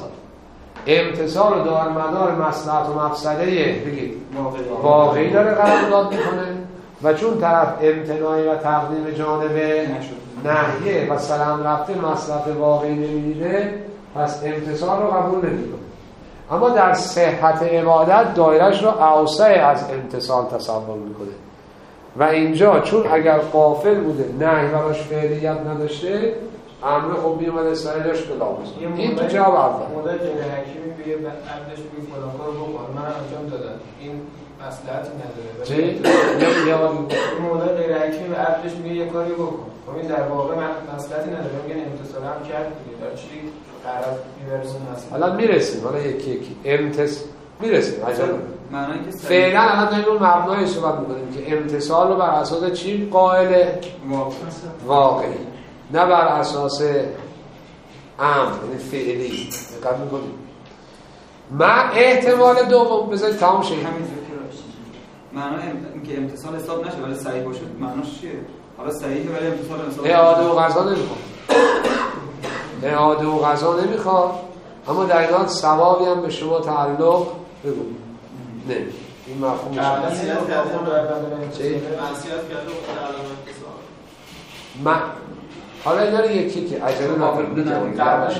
امتصال رو دار مدار مصلحت و مفسده بگید واقعی داره قرارداد میکنه و چون طرف امتناعی و تقدیم جانب نهیه و سلام رفته مصلحت واقعی نمیدیده، پس امتصال رو قبول نمیکنه. اما در صحت عبادت دایرش رو اوسع از امتصال تصور میکنه و اینجا چون اگر غافل بوده نهی براش فعلیت نداشته امر خب میومد اسرائیل داشت به لاموز. این تو جواب اول مدت که به حکیمی بگه عبدش بگه فلان کار بکن من انجام دادم این مصلحتی نداره. چی؟ یه این مدت غیر حکیمی به عبدش میگه یه کاری بکن، خب این در واقع مصلحتی نداره، میگن امتصال هم کرد دیگه در چی قرار میبرسون مصلحت. حالا میرسیم، حالا یکی یکی امتصال میرسیم. عجب معنی که فعلا الان داریم اون مبنای صحبت میکنیم که امتصال رو بر اساس چی قائله؟ واقعی، نه بر اساس امر یعنی فعلی. دقت میکنیم من احتمال دوم بذارید تمام شه همین معنی اینکه امتصال حساب نشه ولی صحیح باشه معناش چیه؟ حالا صحیحه ولی امتصال حساب اعاده و قضا نمیخواد، اعاده و قضا نمیخواد، اما در این حال ثوابی هم به شما تعلق بگو نه این مفهومش معصیت کرده چی؟ معصیت کرده و علامت انتصال من حالا اینا رو یکی که عجله ندارم میگم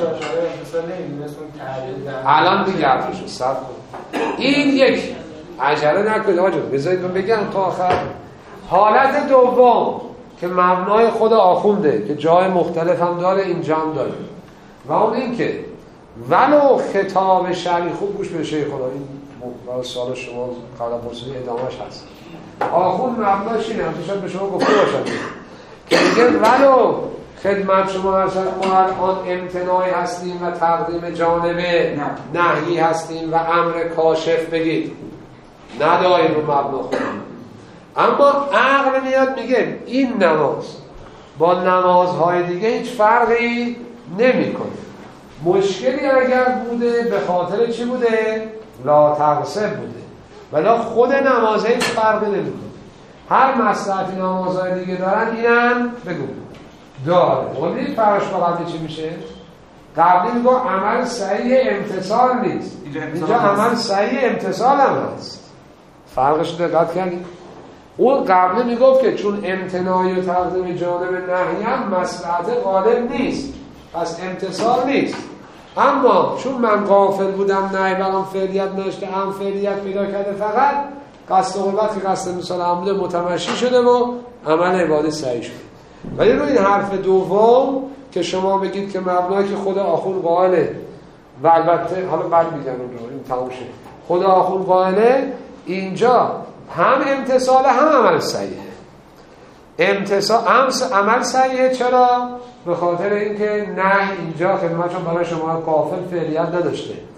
الان دیگه حرفشو صبر کن. این یک عجله نکنید آقا جون بذارید من بگم تا آخر. حالت دوم که مبنای خود آخونده که جای مختلف هم داره اینجا هم داره و اون این که ولو خطاب شرعی خوب گوش به شیخ خدا این برای سوال شما قبل پرسیدی ادامهش هست. آخوند مبناش اینه هم شاید به شما گفته باشد که میگه ولو خدمت شما هستن ما الان امتناعی هستیم و تقدیم جانب نهی هستیم و امر کاشف بگید نداریم رو مبنا خودم، اما عقل میاد میگه این نماز با نمازهای دیگه هیچ فرقی نمی کنه. مشکلی اگر بوده به خاطر چی بوده؟ لا تقصر بوده ولی خود نمازه هیچ فرقی نمی کنه. هر مصلحتی نمازهای دیگه دارن اینم بگو داره. ولی فرش با قبلی چی میشه؟ قبلی میگو عمل صحیح امتصال نیست، اینجا عمل صحیح امتصال هم هست. فرقش دقت کردید؟ اون قبلی میگفت که چون امتناعی و تقدیم جانب نهی هم مصلحت غالب نیست پس امتصال نیست، اما چون من غافل بودم نهی برام فعلیت نداشته هم فعلیت پیدا کرده فقط قصد قربت که قصد مثال عمود متمشی شده و عمل عبادت صحیح شده. ولی روی این حرف دوم که شما بگید که مبنایی که خود آخون قائله و البته حالا بعد میگم اون رو این تموم شد خود آخون قائله اینجا هم امتصال هم عمل صحیحه. امتصال هم عمل صحیحه چرا؟ به خاطر اینکه نه اینجا خدمتشون برای شما قافل فعلیت نداشته،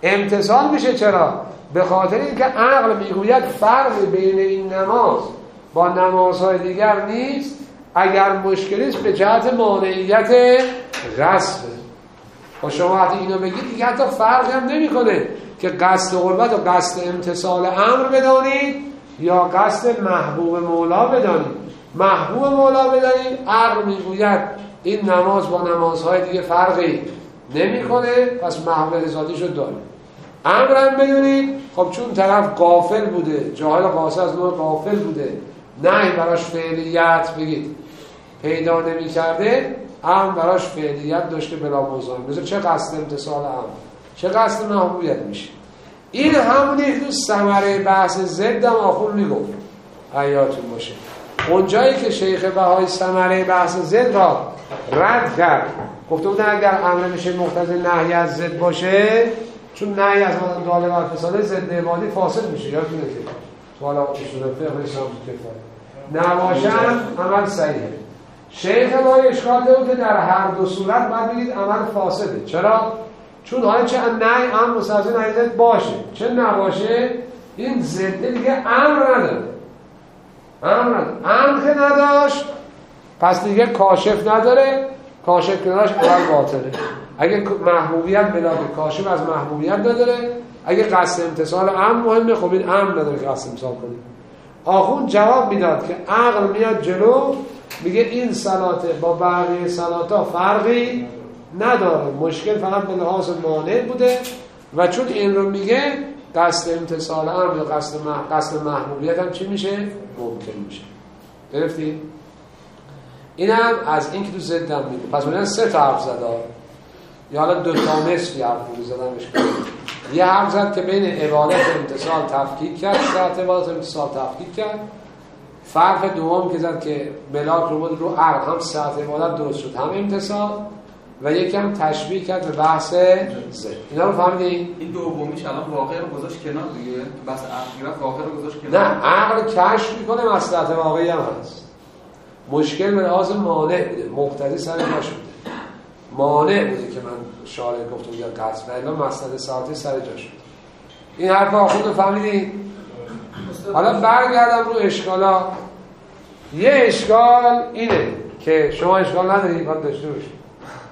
امتثال میشه. چرا؟ به خاطر اینکه عقل میگوید فرق بین این نماز با نمازهای دیگر نیست، اگر مشکلی است به جهت مانعیت قصد. و شما وقتی اینو بگید دیگه حتی فرق هم نمیکنه که قصد قربت و قصد امتثال امر بدانید یا قصد محبوب مولا بدانید. محبوب مولا بدانید، عقل میگوید این نماز با نمازهای دیگه فرقی نمیکنه، پس محبوب ذاتیشو داره. امرم بدونید، خب چون طرف غافل بوده، جاهل قاصر از نوع غافل بوده، نه براش فعلیت بگید پیدا نمی کرده، امر براش فعلیت داشته بلا موضوع. مثل چه قصد امتصال امر، چه قصد محبوبیت میشه. این همونی که ثمره بحث ضد هم آخون میگفت، حیاتون باشه. اونجایی که شیخ بهایی ثمره بحث ضد را رد کرد، گفته بودن اگر امر میشه مقتضی نهی از ضد باشه، چون نهی از مادن داله و فساله ضد عبادی فاسد میشه. یادتونه که سوالا اصول فقه اسلام کفایه نباشن عمل صحیحه. شیخ بهایی اشکال داره که در هر دو صورت باید بگید عمل فاسده. چرا؟ چون حالا چه نهی امر مستلزم نهی ضد باشه چه نباشه، این ضد دیگه امر نداره. امر نداره. امر که نداشت پس دیگه کاشف نداره، کاشف که نداشت عمل باطله. اگه محبوبیت بلاده کاشف از محبوبیت نداره، اگه قصد امتصال امر مهمه، خب این امر نداره که قصد امتصال کنه. آخون جواب میداد که عقل میاد جلو میگه این صلاته با بقیه صلاتا فرقی نداره، مشکل فقط به لحاظ مانع بوده و چون این رو میگه قصد امتصال امر یا قصد مح... قصد محبوبیت هم چی میشه؟ ممکن میشه. گرفتی؟ این هم از این که تو ضد هم میگه. پس من سه تا حرف زده، یا حالا دو تا مثلی حرف رو زدمش کنم. یه حرف زد که بین عبادت و امتصال تفکیک کرد، ساعت عبادت و امتصال تفکیک کرد. فرق دوم که زد که بلاک رو بود رو عقل، هم ساعت عبادت درست شد هم امتصال، و یکم تشبیه کرد به بحث ضد. اینا رو فهمیدین؟ این دومیش الان واقع رو گذاشت کنار دیگه، بس اخیرا واقع رو گذاشت کنار. نه، عقل کشف میکنه مصلحت واقعی هم هست. مشکل به لحاظ مانع بوده، مقتضی سر جاش بوده، مانع بوده که من شارع گفتم یا قصد و الا مصلحت ساعتی سر جاش بوده. این حرف آخوند رو فهمیدین؟ حالا برگردم رو اشکالا. یه اشکال اینه که شما اشکال ندارید باید داشته باشید.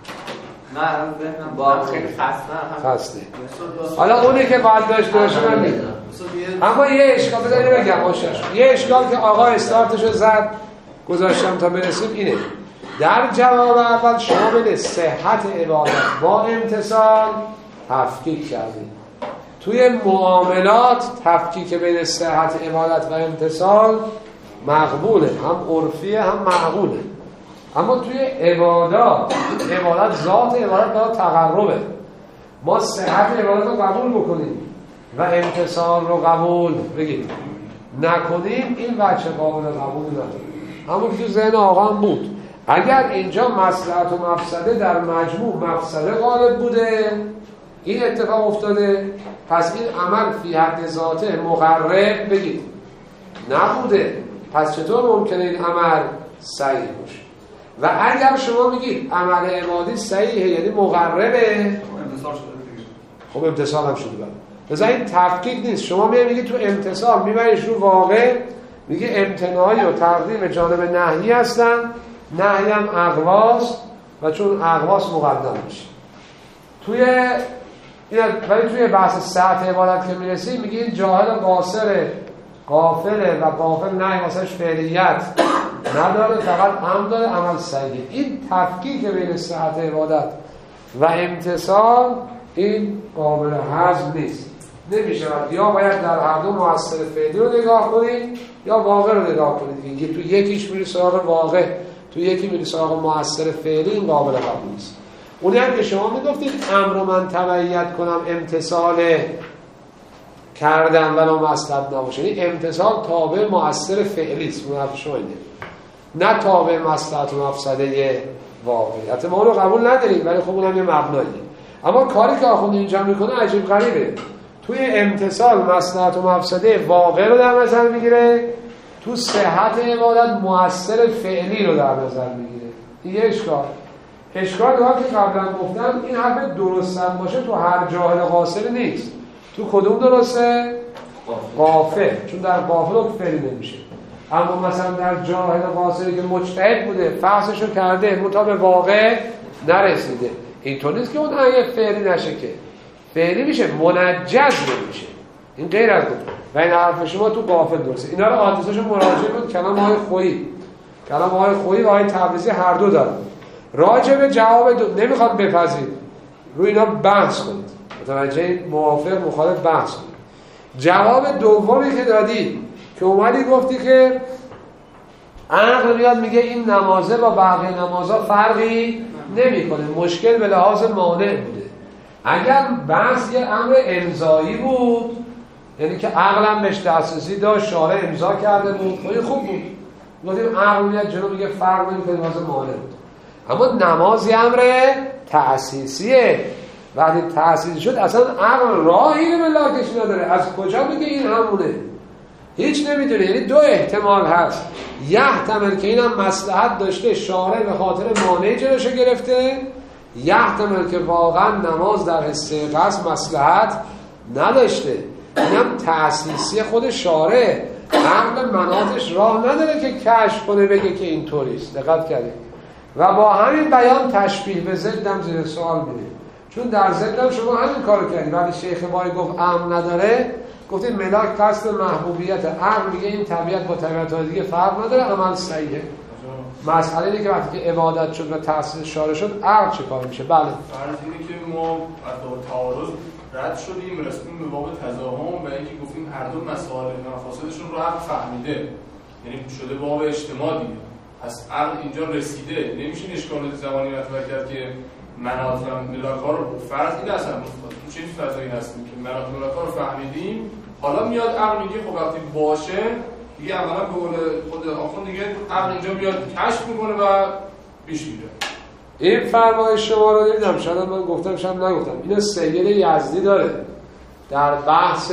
نه الان ذهنم با خیلی خسته خسته. حالا اونی که باید داشته باشه من میگم. اما یه اشکال بذارید بگم خوشش. یه اشکال که آقا استارتشو زد گذاشتم تا برسیم اینه. در جواب اول شما بده صحت عبادت با امتصال تفکیک کردید. توی معاملات تفکیک بین صحت عبادت و امتصال مقبوله، هم عرفیه هم معقوله. اما توی عبادات، عبادت ذات عبادت باید تقربه. ما صحت عبادت رو قبول بکنیم و امتصال رو قبول بگیم نکنیم، این بچه قابل قبول نداره. همون که تو ذهن آقا هم بود. اگر اینجا مصلحت و مفسده در مجموع مفسده غالب بوده، این اتفاق افتاده، پس این عمل فی حد ذاته مقرب بگید نبوده، پس چطور ممکنه این عمل صحیح باشه؟ و اگر شما میگید عمل عبادی صحیحه یعنی مقربه، امتصال شده دیگه. خب امتصال هم شده. لذا این تفکیک نیست. شما میگید تو امتصال میبریش رو واقع، میگه امتناعی و تقدیم جانب نهی هستن، نهی هم اقواس و چون اقواس مقدم میشه. توی این ولی توی بحث ساعت عبادت که میرسی میگه این جاهل قاصره، غافله و غافل نه واسش فعلیت نداره، فقط امر داره، عمل صحیحه. این تفکیک بین ساعت عبادت و امتصال این قابل هضم نیست، نمیشه. یا باید در هر دو مؤثر فعلی رو نگاه کنید یا واقع رو نگاه کنید. یه تو یکیش میری سراغ واقع، تو یکی میری سراغ مؤثر فعلی، این قابل قبول نیست. اونی هم که شما میگفتید امر من تبعیت کنم امتصال کردم ولو مصلحت نباشه، یعنی امتصال تابع مؤثر فعلی است. اون حرف شما اینه، نه تابع مصلحت و مفسده واقعیت. ما رو قبول نداریم ولی خب اونم یه مبناییه. اما کاری که آخوند اینجا میکنه عجیب غریبه. توی امتصال مصلحت و مفسده واقع رو در نظر میگیره، تو صحت عبادت مؤثر فعلی رو در نظر میگیره. دیگه اشکال اشکال داره که قبلا گفتم این حرف درستن باشه تو هر جاهل قاصر نیست. تو کدوم درسته؟ غافل، چون در غافل حکم فعلی نمیشه. اما مثلا در جاهل قاصری که مجتهد بوده فحصشو کرده منتها به واقع نرسیده، اینطور نیست که اون آیه فعلی نشه، که فعلی میشه منجز نمیشه. این غیر از بود و این حرف شما تو غافل درسته. اینا رو آدرساشو مراجعه کنید. کلام آقای خویی کلام آقای خویی و آقای تبریزی هر دو دارن. راجع به جواب دو نمیخواد بپذیرید، روی اینا بحث کنید، متوجه موافق مخالف بحث کنید. جواب دومی که دادی که اومدی گفتی که عقل میاد میگه این نمازه با بقیه نمازها فرقی نمیکنه، مشکل به لحاظ مانع بوده. اگر بحث یه امر امضایی بود، یعنی که عقلم بهش دسترسی داشت، شارع امضا کرده بود، خیلی خوب بود، گفتیم عقل میاد جلو میگه فرق نمیکنه، لحاظ مانع بود. اما نماز یه امر تأسیسیه، وقتی تأسیسی شد اصلا عقل راهی به لاکش نداره، از کجا میگه این همونه؟ هیچ نمیدونه. یعنی دو احتمال هست، یه احتمال که اینم مصلحت داشته شارع به خاطر مانع جلوشو گرفته، یه احتمال که واقعا نماز در حصه قصد مصلحت نداشته، اینم تأسیسی خود شارع، عقل مناطش راه نداره که کشف کنه بگه که اینطوریست. دقت کردید؟ و با همین بیان تشبیه به ضدم زیر سوال میره، چون در ضدم شما همین کارو کردید. وقتی شیخ بای گفت امن نداره، گفتید ملاک قصد محبوبیت، عقل میگه این طبیعت با طبیعت دیگه فرق نداره، عمل صحیحه. مسئله اینه که وقتی که عبادت شد و تأسیس شارع شد، عقل چه کار میشه؟ بله، فرض اینه که ما از تعارض رد شدیم، رسیدیم به باب تضاهم و اینکه گفتیم هر دو مسائل مفاسدشون رو عقل فهمیده، یعنی شده باب اجتماع دیگه. پس عقل اینجا رسیده، نمیشه اشکال زمانی مطرح کرد که مناط و ملاک‌ها رو فرض این اصلا تو چه فضایی هستیم که مناط و ملاک‌ها رو فهمیدیم، حالا میاد عقل میگه خب وقتی باشه دیگه عملا به قول خود آخوند دیگه عقل اینجا میاد کشف میکنه و پیش میره. این فرمایش شما رو دیدم، شاید من گفتم شاید نگفتم، اینو سید یزدی داره در بحث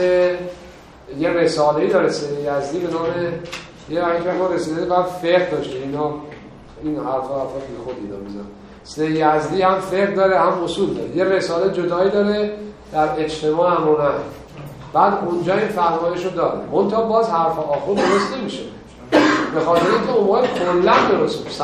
یه رساله‌ای داره سید یزدی به نام یه اینکه رساله بعد فقه داشته، اینا این حرفا حرفا که خود اینا میزنن. سید یزدی هم فقه داره هم اصول داره، یه رساله جدایی داره در اجتماع امر و نهی، بعد اونجا این فرمایش رو داره. منتها باز حرف آخوند درست نمیشه، به خاطر اینکه اون کلا درست میشه.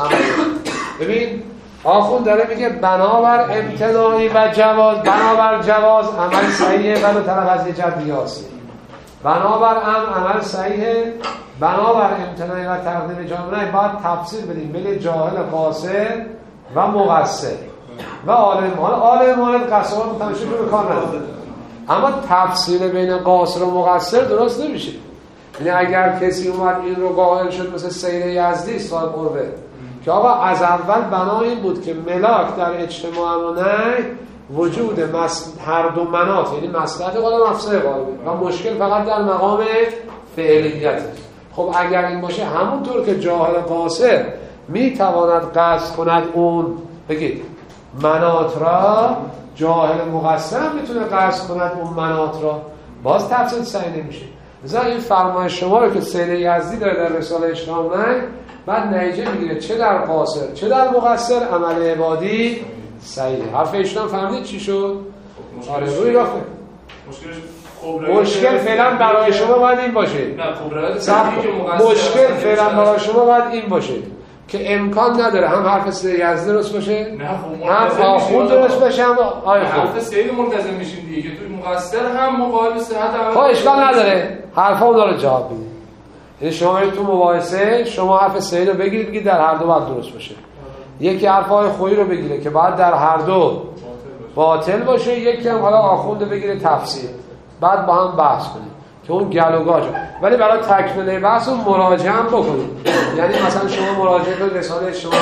ببین آخوند داره میگه بنابر امتناعی و جواز، بنابر جواز عمل صحیحه ولی طرف از یه جد بیاسی، بنابر ام عمل صحیحه، بنابر امتناعی و تقدیم جامعه باید تفسیر بدیم بین جاهل قاصر و مقصر و عالم. حالا عالم مورد قصر متمشی رو به کار نداره، اما تفسیر بین قاصر و مقصر درست نمیشه. یعنی اگر کسی اومد این رو قائل شد مثل سید یزدی صاحب قربه که آقا از اول بنا این بود که ملاک در اجتماع و نه وجود مس... هر دو مناط، یعنی مصلحت قالب مفسده قالب و مشکل فقط در مقام فعلیت. خب اگر این باشه همونطور که جاهل قاصر میتواند قصد کند اون بگید مناط را، جاهل مقصر هم میتونه قصد کند اون مناط را، باز تفسیر صحیح نمیشه. مثلا این فرمایش شما رو که سید یزدی داره در رساله اجتماع نه، بعد نتیجه میگیره چه در قاصر چه در مقصر عمل عبادی صحیحه. حرف ایشون فهمید چی شد؟ آره روی راه مشکلش مشکل فعلا برای شما باید این باشه، نه خبرات مشکل فعلا برای شما باید این باشه که امکان نداره هم حرف سید یزدی درست باشه، هم آخوند درست باشه، هم آیه حرف سید ملتزم میشین دیگه که توی مقصر هم مقابل صحت عمل. خب اشکال نداره، حرفا اونا رو جواب بدید. یعنی شما تو مباحثه شما حرف سید رو بگیرید بگید در هر دو باید درست باشه، یکی حرفای خویی رو بگیره که باید در هر دو باطل باشه، یکی هم حالا آخوند بگیره تفسیر، بعد با هم بحث کنید که اون گلوگاج. ولی برای تکمیل بحث اون مراجعه هم بکنید. یعنی مثلا شما مراجعه کنید رساله اجتماع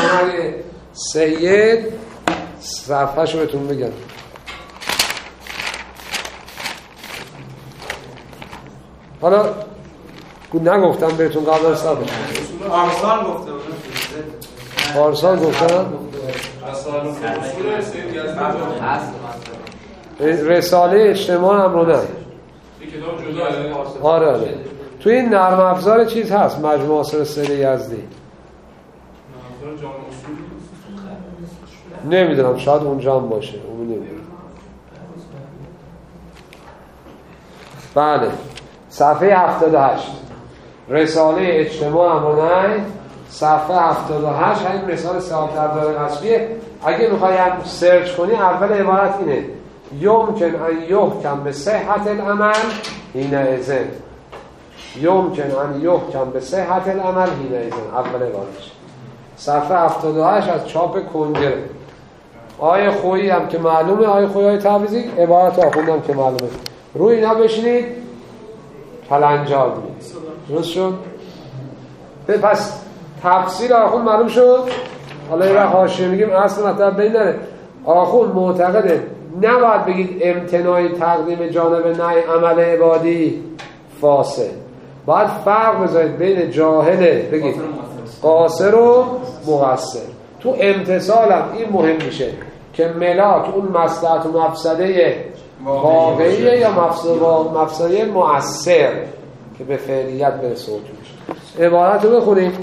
سید صفحه‌شو بهتون بگم. حالا نگفتم بهتون قبل از صبح آرسان گفته آرسان گفتم رساله اجتماع هم رو نه. آره آره تو این نرم افزار چیز هست، مجموعه آثار سید یزدی. نمیدونم شاید اونجا هم باشه اون نمیدونم. بله صفحه هفتاد و هشت رساله اجتماع امر و نهی صفحه هفتاد و هشت همین مثال صاحب در دار قصبیه. اگه میخوایی سرچ کنی اول عبارت اینه یمکن ان یحکم به صحت العمل حینئذ یمکن ان یحکم به صحت العمل حینئذ اول عبارتش صفحه هفتاد و هشت از چاپ کنگره. آیه خویی هم که معلومه آیه خویی های تعویضی عبارت آخوندم که معلومه روی اینا بشینید کلنجار بید درست شد؟ پس تفسیر آخوند معلوم شد. حالا یه وقت حاشیه میگیم اصل مطلب بین نره. آخوند معتقده نباید بگید امتناع تقدیم جانب نهی عمل عبادی فاسد، باید فرق بذارید بین جاهله بگید قاصر و مقصر. تو امتصال هم این مهم میشه که ملاک اون مصلحت و مفسده واقعیه یا مفسده مؤثر که به فعلیت برسه میشه. عبارت رو بخونیم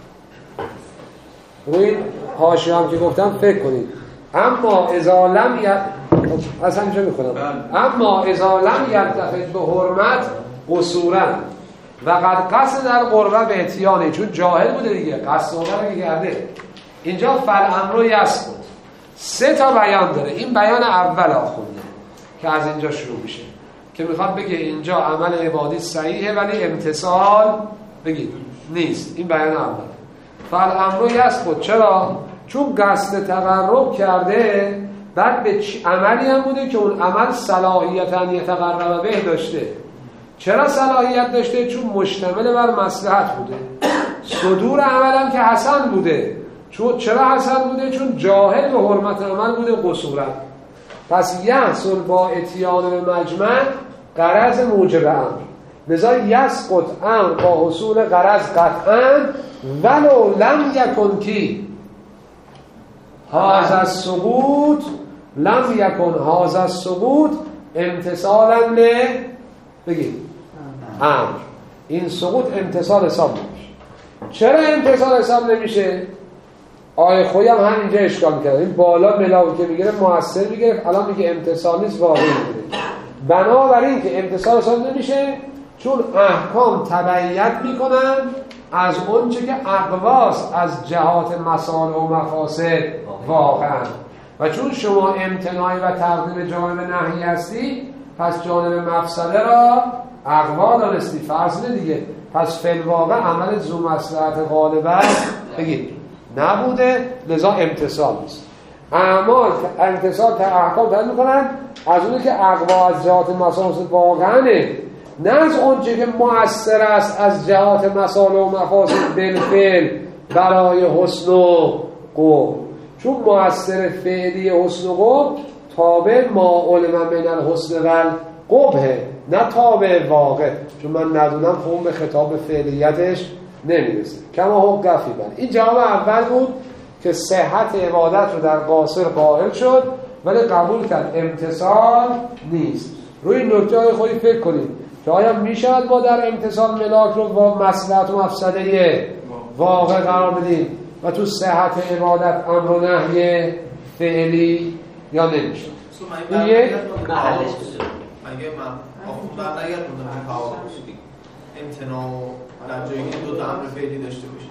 روی حاشیه هم که گفتم فکر کنید. اما اذا لم ی... اصلا اینجا میکنم اما اذا لم یلتفت به حرمت قصورا و قد قصد در قربه به اتیانه چون جاهل بوده دیگه قصد اومده که کرده. اینجا فالامر یسقط سه تا بیان داره. این بیان اول آخونده که از اینجا شروع میشه که میخواد بگه اینجا عمل عبادی صحیحه ولی امتصال بگید نیست. این بیان اول. فالامر یسقط چرا؟ چون قصد تقرب کرده بعد به عملی هم بوده که اون عمل صلاحیتاً یتقرب به داشته. چرا صلاحیت داشته؟ چون مشتمل بر مصلحت بوده. صدور عمل هم که حسن بوده. چون چرا حسن بوده؟ چون جاهل به حرمت عمل بوده قصورا. پس یحصل با اتیان به مجمع غرض موجب امر، لذا یسقط امر با حصول غرض قطعا ولو لم یکن کی هذا السقوط لم یکن هذا السقوط امتصالا به بگید امر. این سقوط امتصال حساب نمیشه. چرا امتصال حساب نمیشه؟ آیه خویی هم همینجا اشکال میکنه. این بالا ملاوی که میگیره موثر میگیره الان میگه امتصال نیست واقعی میگیره. بنابراین که امتصال حساب نمیشه چون احکام تبعیت میکنن از اون چه که اقواس از جهات مصالح و مفاسد واقعا و چون شما امتناعی و تقدیم جانب نهی هستی پس جانب مفسده را اقوا دانستی فرض دیگه. پس فی الواقع عمل ذو مصلحت غالبا بگید نبوده لذا امتصال نیست. اعمال امتصال تا احکام تعیین میکنن از اونی که اقوا از جهات مصالح واقعانه نه از اونچه که مؤثر است از جهات مصالح و مفاسد بالفعل برای حسن و قبح. چون مؤثر فعلی حسن و قبح تابع ما علم من الحسن و القبح نه تابع واقع. چون من ندونم خون به خطاب فعلیتش نمیرسه. کما حق فی بل. این جواب اول بود که صحت عبادت رو در قاصر قائل شد ولی قبول کرد امتصال نیست. روی نکته های خودی فکر کنید که آیا میشود ما در امتصال ملاک رو با مصلحت و مفسده واقع قرار بدیم و تو صحت عبادت امر و نهی فعلی یا نمیشه؟ این یک محلش بشه. مگه من آخوند در نگرد بودم که فعال باشید امتناع در جایی که دو تا امر فعلی داشته باشید.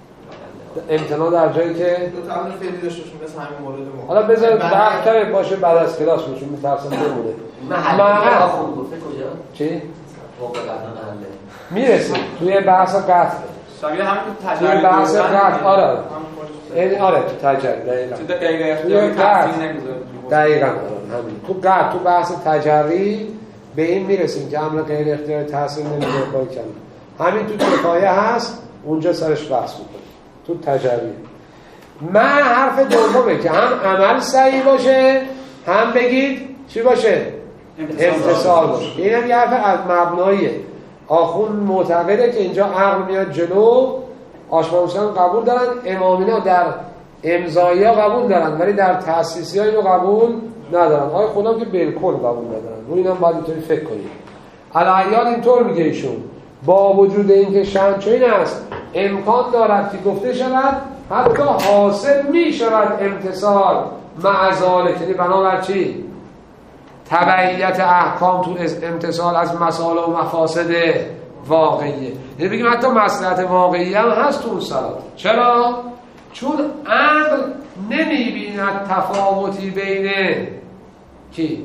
امتناع در جایی که دو تا امر فعلی داشته باشید مثل همین مورد ما. حالا بذارید بحث باشه بعد از کلاس بشون میترسم بمونه. محل آخوند گفته کجا؟ چی؟ واقع قطعا میرسه توی بحث قطع شبیه همین توی بحث قطع آره این آره تو تجربه دقیقا تو دقیقه اختیاری تفصیل نمیذاره دقیقا همین تو قطع تو بحث تجری به این میرسیم که امر غیر اختیاری تاثیر نمیذاره کار کنه. همین تو کفایه هست اونجا سرش بحث میکنه تو تجری. من حرف دومه که هم عمل صحیح باشه هم بگید چی باشه امتصال باشه. این هم یه حرف از مبناییه. آخوند معتقده که اینجا عقل میاد جلو. آشمانوشان قبول دارن، امامینا در امضایی ها قبول دارن ولی در تأسیسی ها اینو قبول ندارن. آقای خودم که بالکل قبول ندارن. روی اینم باید اینطوری فکر کنید. الایات اینطور میگه ایشون با وجود اینکه شمچین است امکان دارد که گفته شود حتی حاصل می شود امتصال مع ذالک، یعنی بنابر چی؟ تبعیت احکام تو امتصال از مصالح و مفاسد واقعیه. یعنی بگیم حتی مصلحت واقعی هم هست تو اون صلات. چرا؟ چون عقل نمیبیند تفاوتی بین کی؟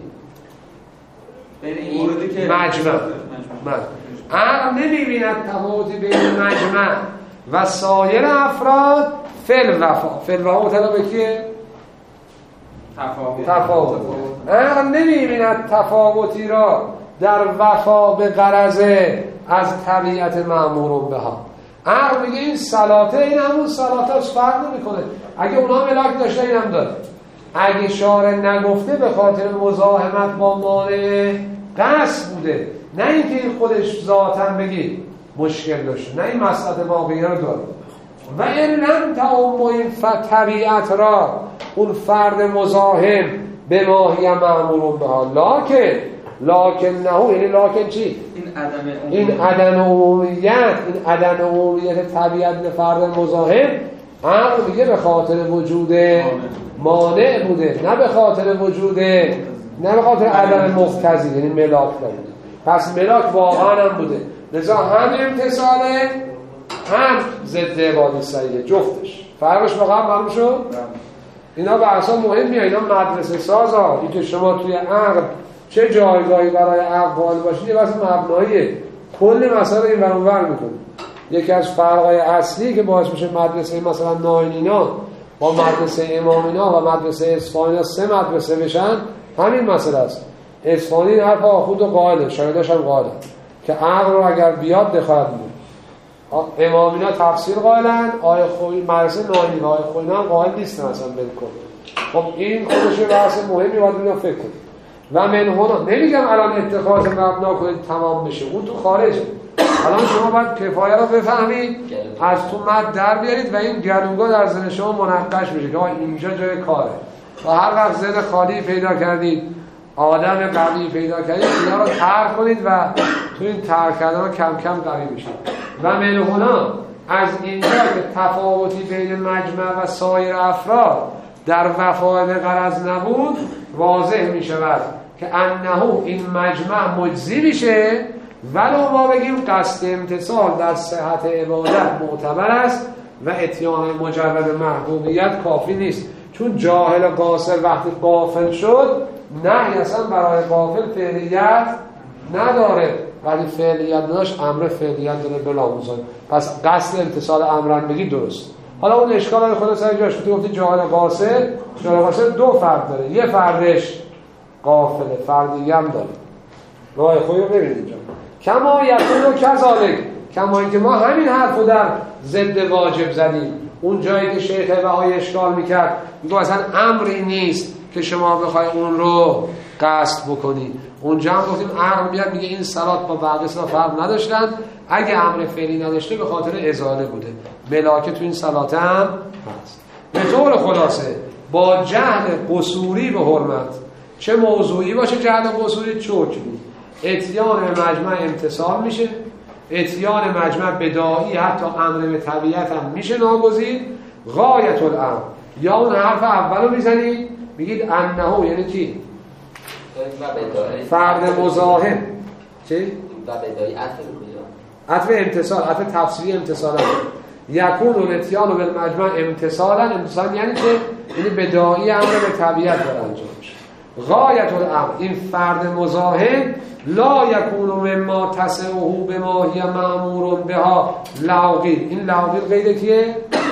این مجمع. عقل نمیبیند تفاوتی بین مجمع و سایر افراد فل وفا. فل وفا مطلب به کیه؟ تفاوت. تفاوت. عقل نمیبیند تفاوتی را در وفا به غرض از طبیعت مأمور بها. عقل میگه این صلاته این همون صلاته هست، فرق نمیکنه. اگه اونا ملاک داشته این هم داره. اگه شارع نگفته به خاطر مزاحمت با مانع قصد بوده، نه اینکه این خودش ذاتاً بگی مشکل داشته، نه این مصلحت واقعی رو داره. و این لم تعم این طبیعت را اون فرد مزاحم به ماهی مأمور بها، لکن لکن نه، یعنی لکن چی؟ این عدم عمومیت، این عدم عمومیت طبیعت به فرد مزاحم عقل میگه به خاطر وجود مانع بوده، نه به خاطر وجود، نه به خاطر عدم مقتضی، یعنی ملاک نبوده. پس ملاک واقعا هم بوده، لذا هم امتصاله هم ضد عبادت صحیحه، جفتش. فرقش واقعا معلوم شد؟ اینا بحثا مهمیه، اینا مدرسه سازا. این که شما توی عقل چه جایگاهی برای عقل قائل باشید یه بحث مبناییه، کل مسائل این ور اون ور میکنه. یکی از فرقای اصلی که باعث میشه مدرسه مثلا ناینینا با مدرسه امامینا و مدرسه اصفهانی سه مدرسه بشن همین مسئله است. اصفهانی حرف آخوند و قائله، شاگرداش هم قائله که عقل رو اگر بیاد دخالت میکنه. امامینا تفسیر قائلن، آیه خوی مدرسه ناینی و آیه خوینا هم قائل نیستن اصلا بالکل. خب این خودش بحث مهمی باید اینو فکر کنید. و من هنا نمیگم الان اتخاذ مبنا کنید تمام بشه، اون تو خارجه. الان شما باید کفایه رو بفهمید، از تو مد در بیارید و این گلوگا در ذهن شما منقش بشه که اینجا جای کاره. و هر وقت ذهن خالی پیدا کردید، آدم قوی پیدا کردید، اینا رو ترک کنید و تو این ترک کردن کم کم قوی بشید. و من هنا از اینجا که تفاوتی بین مجمع و سایر افراد در وفا به غرض نبود، واضح می شود که انه این مجمع مجزی میشه، ولو ما بگیم قصد امتصال در صحت عبادت معتبر است و اتیان مجرد محبوبیت کافی نیست. چون جاهل و قاصر وقتی غافل شد، نهی اصلا برای غافل فعلیت نداره، ولی فعلیت داشت امر فعلیت داره بلاموزان. پس قصد امتصال امرن بگی درست. حالا اون اشکال داره خدا سر جاش. تو گفتی جاهل و قاصر، جاهل و قاصر دو فرد داره، یه فردش غافله، فرد دیگه هم داره. راه خوبی رو ببینید اینجا. کما یکون و کذالک، کما اینکه ما همین حرفو در ضد واجب زدیم. اون جایی که شیخ بهایی اشکال میکرد، میگه اصلا امری نیست که شما بخوای اون رو قصد بکنی. اونجا هم گفتیم عقل میاد میگه این صلات با بقیه صلات فرق نداشتن، اگه امر فعلی نداشته به خاطر ازاله بوده. ملاکه تو این صلات هم هست. به طور خلاصه با جهل قصوری به حرمت، چه موضوعی باشه جهل قصوری چوکی، اتیان مجمع امتصال میشه، اتیان مجمع بداعی حتی امر به طبیعت هم میشه ناگزیر. غایت الامر، یا اون حرف اولو میزنید میگید انه، یعنی چی؟ فرد مزاحم چی؟ و بداعی عطف میکنه، عطف امتصال، عطف تفسیری امتصال هم یکون الاتیان بالمجمع امتصالا. امتصال یعنی که یعنی بداعی امر به طبیعت داره انجام میشه. غایت الامر، این فرد مزاحم لا یکون مما تسعه بما هی مأمور بها لاقیل. این لاقیل قید کیه؟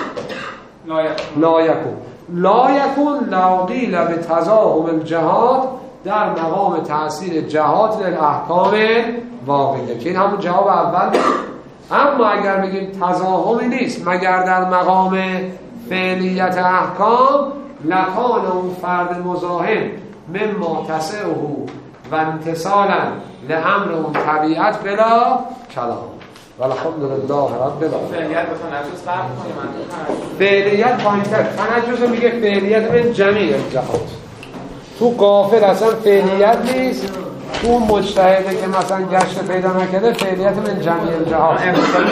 لا یکون لا یکون لاقیل به تضاهم الجهاد در مقام تأثیر جهاد للاحکام واقعیه، که این همون جواب اول. اما اگر بگیم تضاهمی نیست مگر در مقام فعلیت احکام، لکان اون فرد مزاحم مما تسعه و امتصالا لامر اون طبیعت بلا کلام. والحمدلله رب العالمین. فعلیت با تنجز فرق کنه؟ فعلیت پایین‌تر، تنجز رو میگه فعلیت من جمیع الجهات. تو غافل اصلا فعلیت نیست، تو مجتهده که مثلا گشت پیدا نکرده فعلیت من جمیع الجهات.